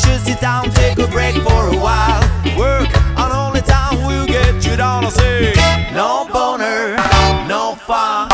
should sit down, take a break for a while. Work on only time will get you down. I say, no boner, no fun.